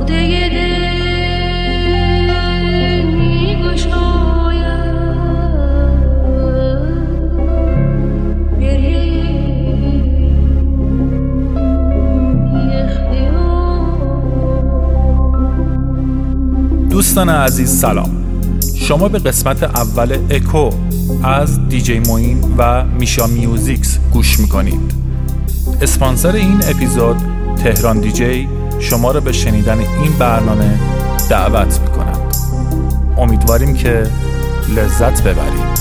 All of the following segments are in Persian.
دوستان عزیز سلام. شما به قسمت اول اکو از دیجی موین و میشا میوزیکس گوش میکنید. اسپانسر این اپیزود تهران دیجی شما را به شنیدن این برنامه دعوت میکند. امیدواریم که لذت ببرید.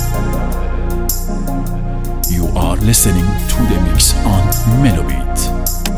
You are listening to the mix on Melobit.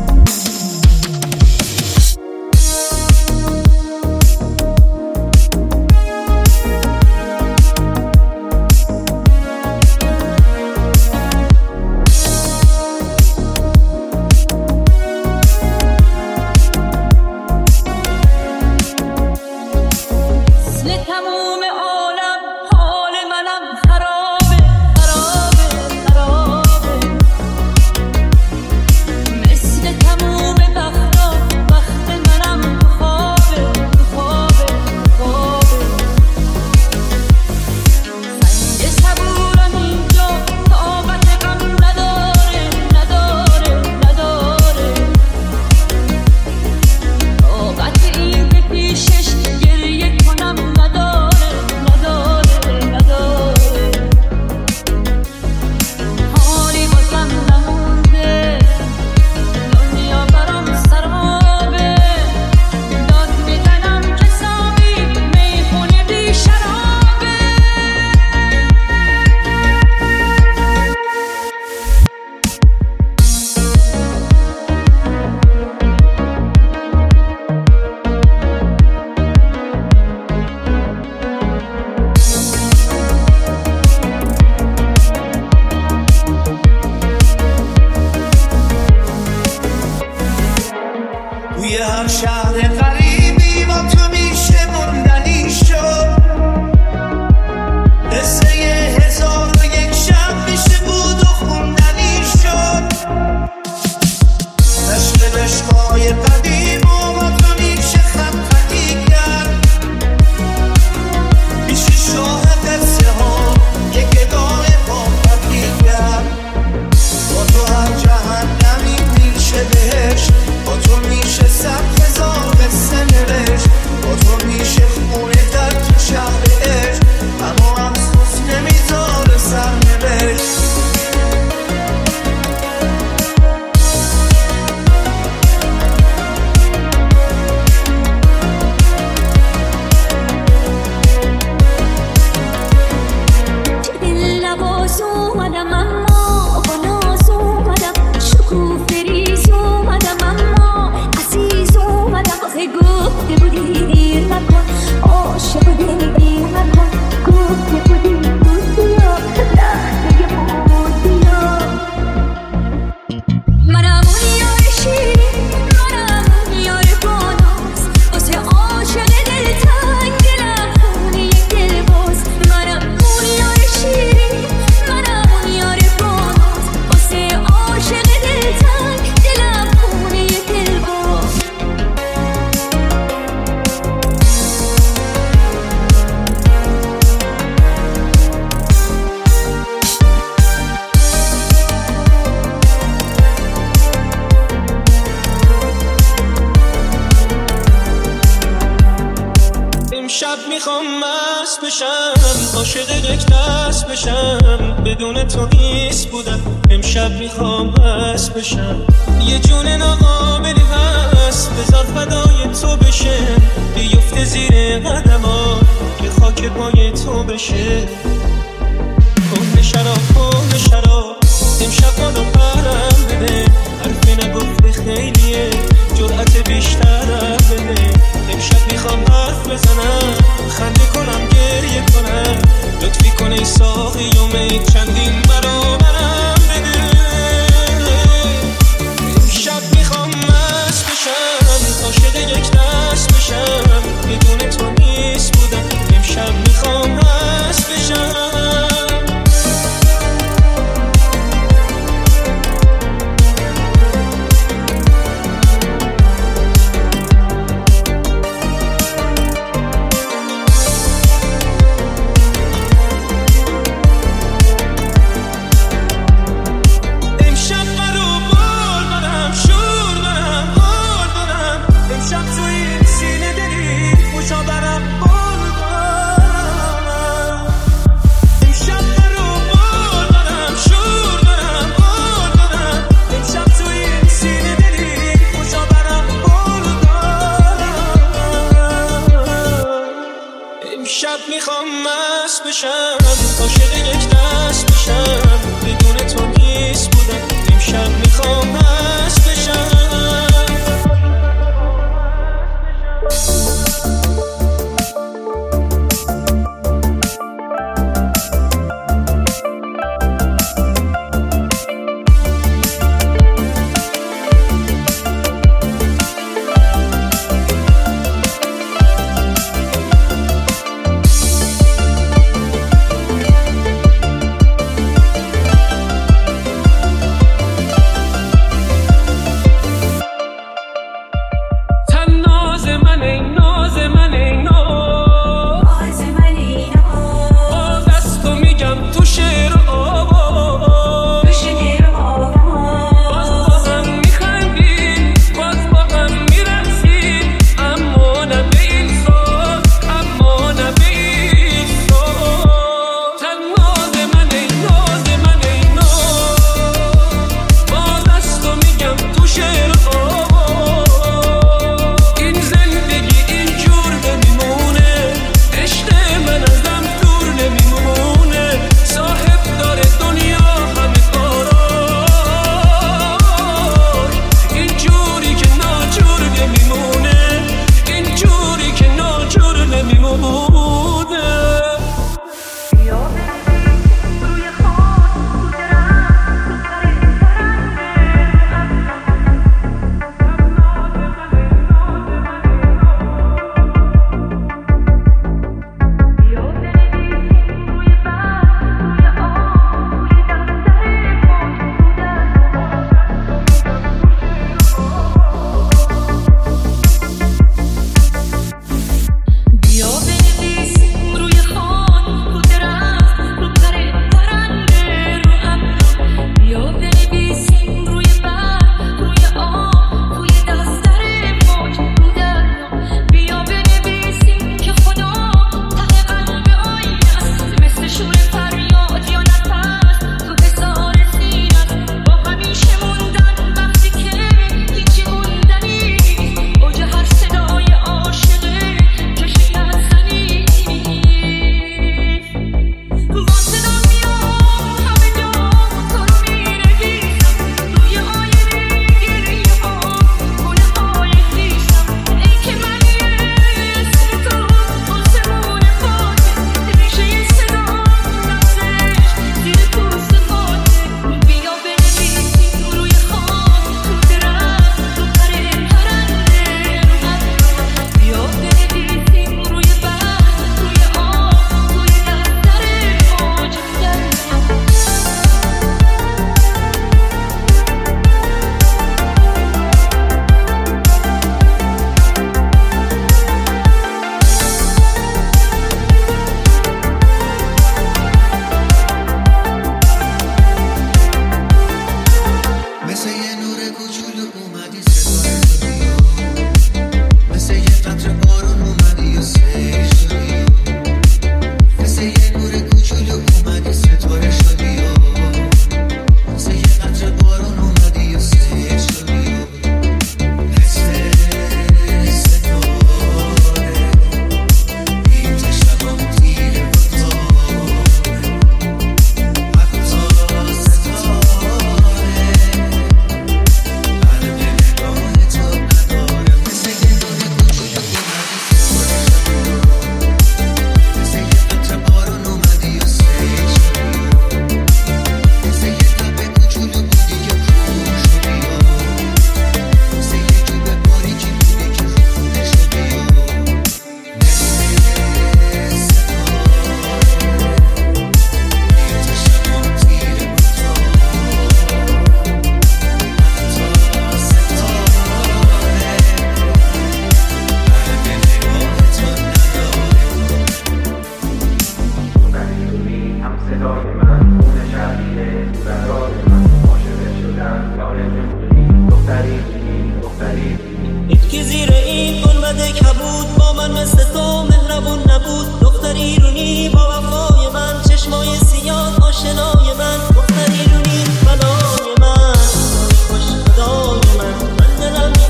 بدون تو نیست بودم. امشب میخوام هست بشم. یه جون ناقابلی هست بذار فدای تو بشه. بیفته زیر قدما که خاک پای تو بشه. کهنه شراب امشب منو پرم بده. حرف نگفته خیلیه جرأت بیشترم بده. امشب میخوام حرف بزنم خنده کنم گریه کنم. لطفی کن ای ساقی و چندین برابرم بده. امشب میخوام مست بشم عاشق یک دست بشم. بدون تو نیست بودم. امشب میخوام مست بشم. امشب میخوام مست بشم، عاشق یک دست بشم، بدون تو نیست بودم، امشب میخوام مست بشم.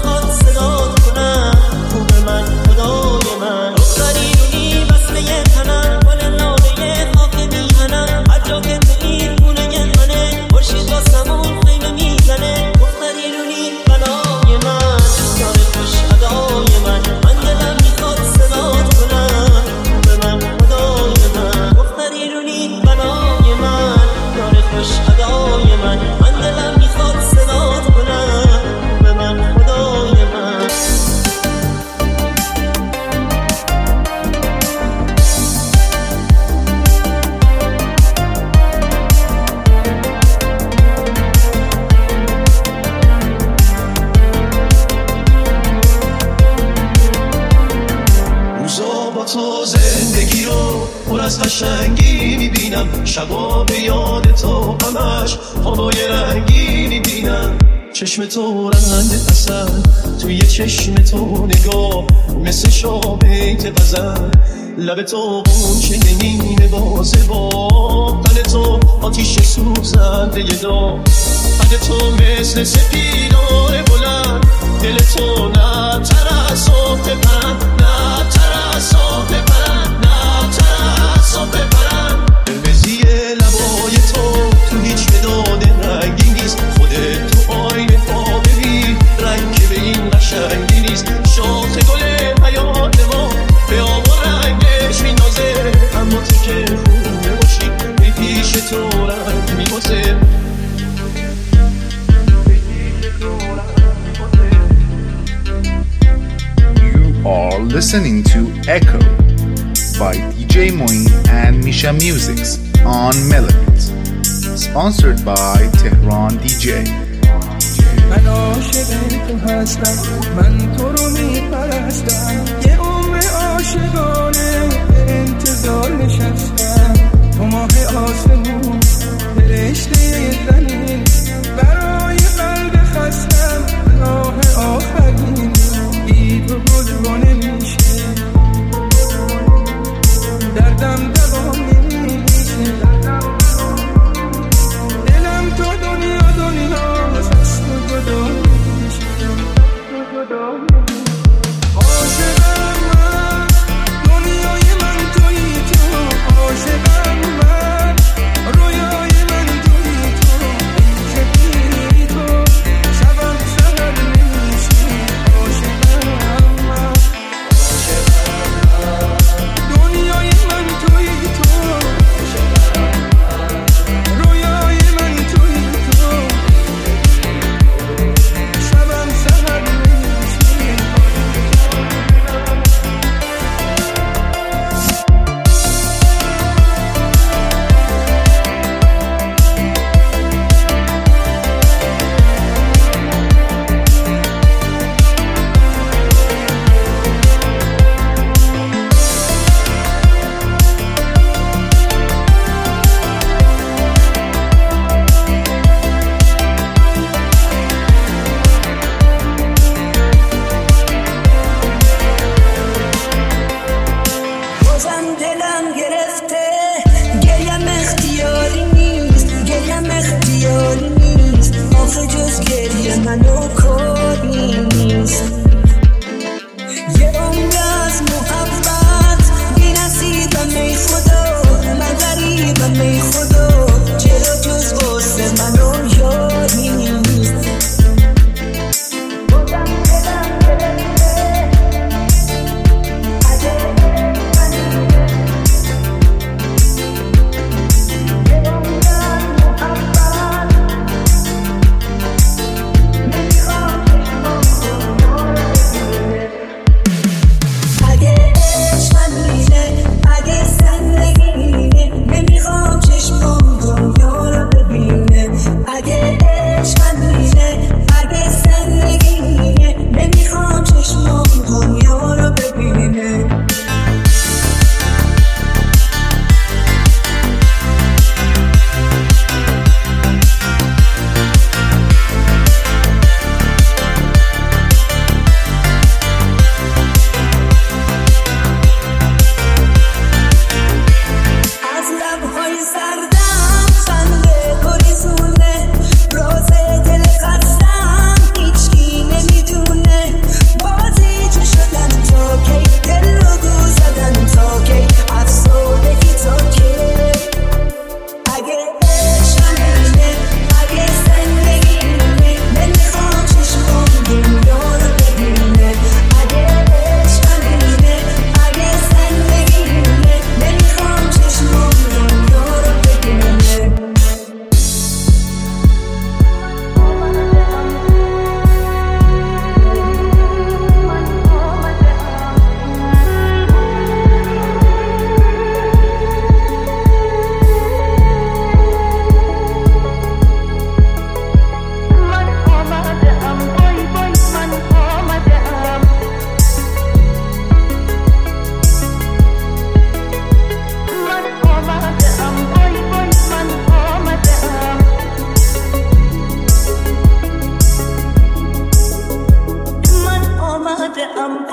خدای من دختری رونی وصله تنم از قشنگی میبینم، شبا به یاد تو همش خوابای رنگی میبینم. چشم تو رنگ اصل، توی چشم تو نگاه مثل شابیت غزل. لب تو غنچه نمینه بازه با قل تو آتیش سوزنده داغ. قد تو مثل سپیدار بلند، دل تو نه ترسو بپرند، نه ترسو بپرند، نه ترسو بپرند. قرمزی لبای تو هیچ مداد رنگی نیست، خودت تو آینه پا ببین رنگ به این قشنگی نیست. شاخ گل حیات ما به آب و رنگش مینازه، اما تو که خوب نباشی به پیش تو رنگ میبازه. You are listening to Echo by DJ Moin and Misha Musics on Melodies, sponsored by Tehran DJ. من عاشق تو هستم، من تو رو میپرستم، یه عمر عاشقانه به انتظار نشستم. تو ماه آسمون فرشته زمین، برای قلب خستم راه آخرین. بی تو گل نمیشه، دردم دوام نمیشه. دلم تو دنیا دنیا از تو جدا میشه.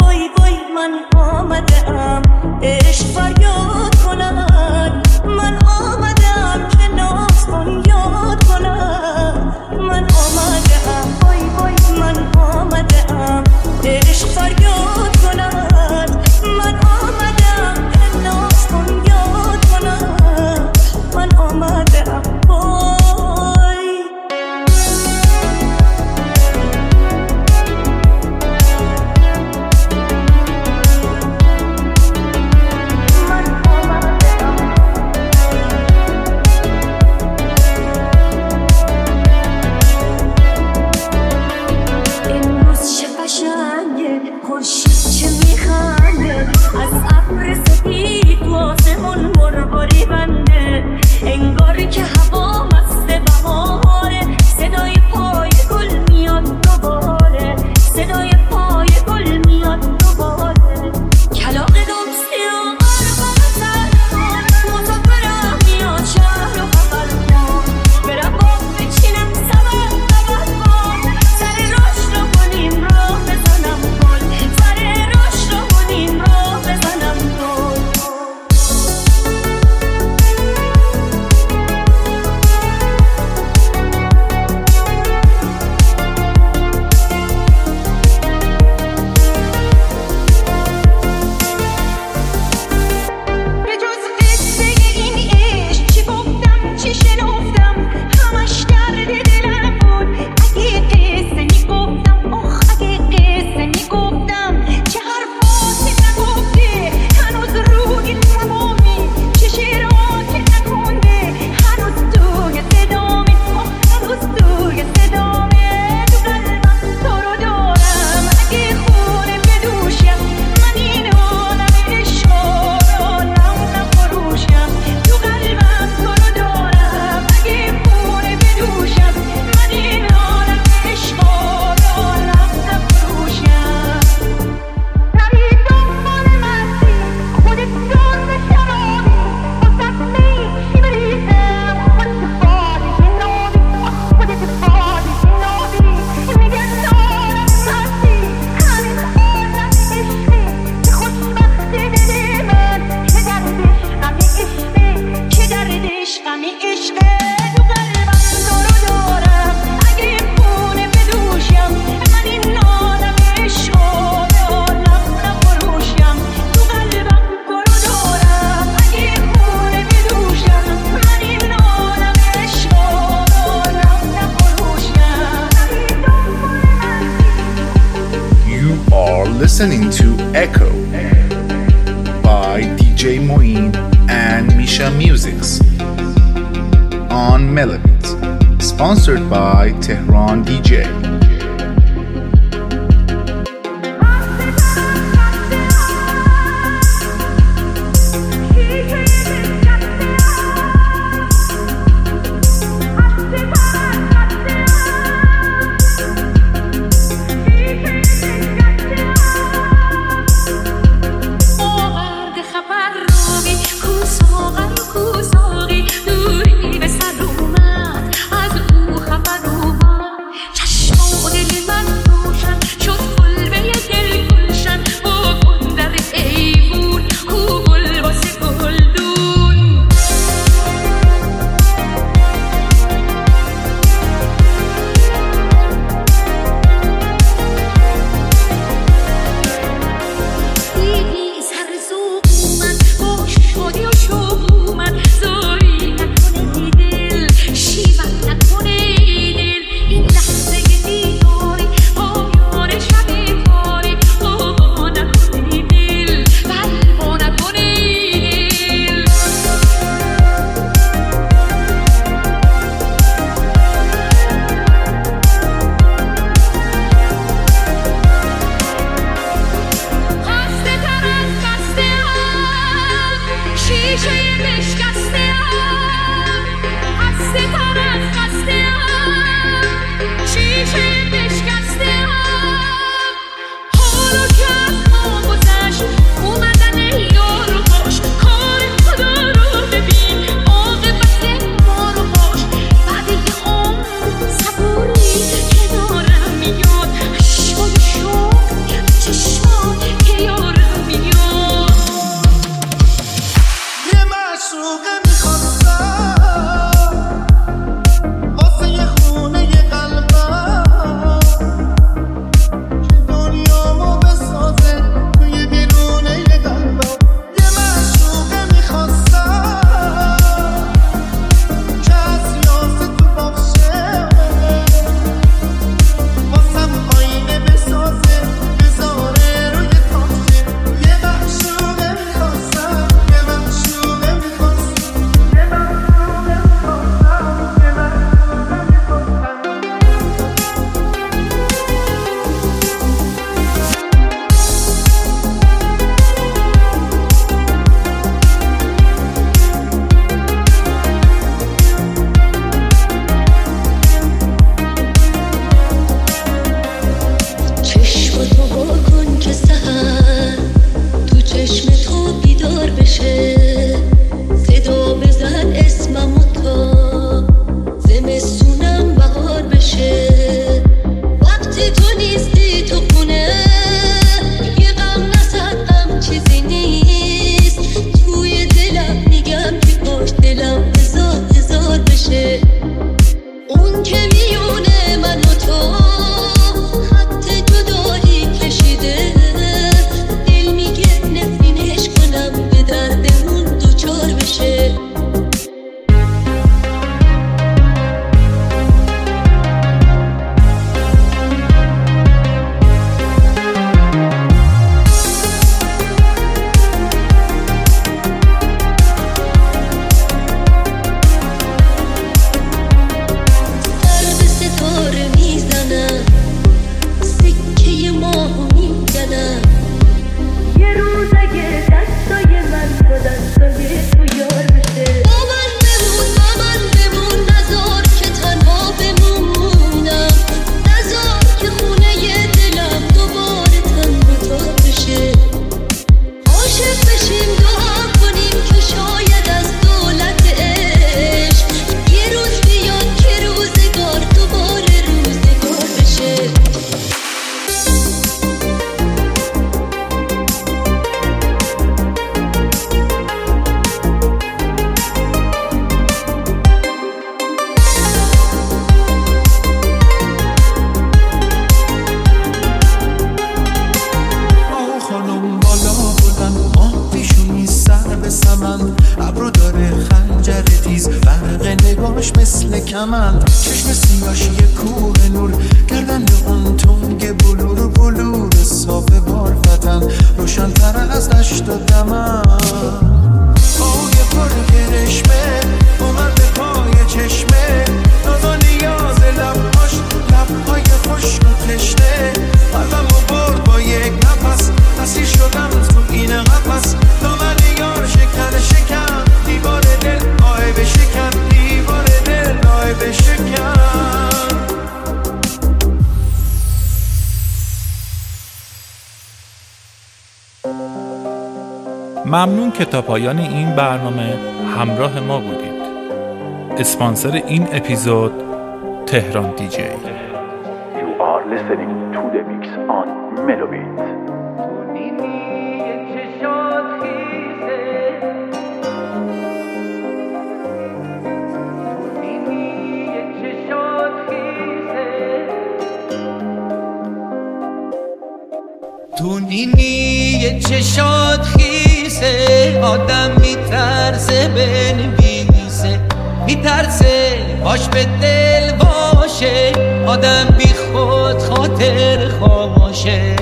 وای وای من آمدم عشق فریاد کند من آمدم که ناز کن یاد کند من آمدم وای وای من آمدم عشق فریاد کند من آمدم که ناز کن یاد کند من آمدم وای خورشید چه میخنده از ابر سفید تو آسمون مرغوری بنده انگار که هوا مست بهاره صدای پای گل میاد دوباره صدای پای گل میاد دوباره کلاغ دوستی و قربان سرمان مسافرم میاد شهر و خبر کن برم باق بچینم سبر کن سر راش رو کنیم راه بزنم Listening to Echo by DJ Moeen and Misha Musics on Melodies, sponsored by Tehran DJ. دوری به سر اومد از او خبر اومد چشم سمند، ابرو داره خنجر تیز، برق نگاش مثل کمند، چشم سیاش یه کوه نور، گردن اون تنگ بلور بلور صاف بارفتن، روشن تر از دشت و دمن. پای پر گرشمه اومد به پای چشمه، ناز و نیاز لبهاش، لبهای خشک و تشنه، قلبمو برد با یک نفس، اسیر شدم تو این قفس، دامن یار شکن شکن، دیوار دل آی بشکن، دیوار دل آی بشکن. ممنون که تا پایان این برنامه همراه ما بودید. اسپانسر این اپیزود تهران دی جی. You are listening to the mix on Melobit. تو نینی چشات خیسه، آدم میترسه بنویسه، میترسه باش به دل باشه، آدم بی خود خاطر خاموشه.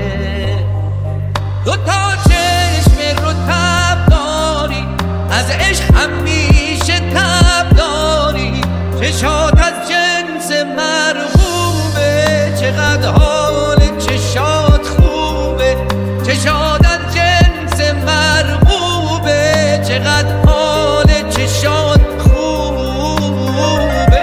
دوتا چشم رو تب داری، از عشق همیشه تب داری، چشات از جنس مرغوبه، چقدر حال چشات خوبه، چشات از جنس مرغوبه، چقدر حال چشات خوبه.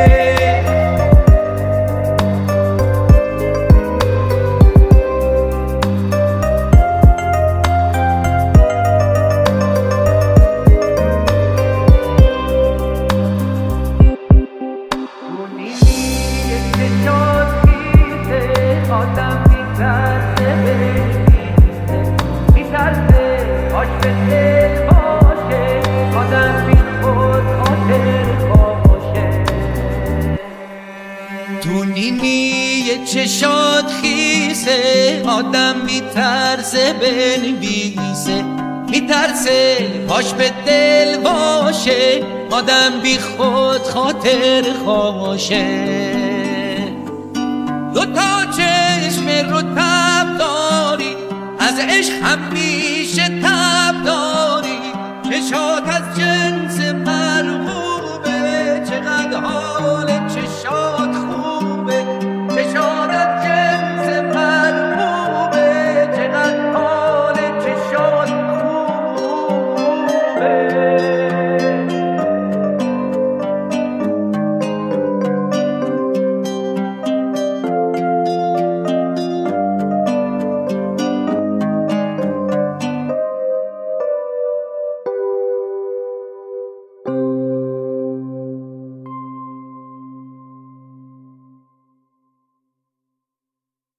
چشات خیسه، آدم میترسه بنویسه، میترسه پاش به دل باشه، آدم بی خود خاطر خاموشه. دوتا چشم رو تب داری، از عشق همیشه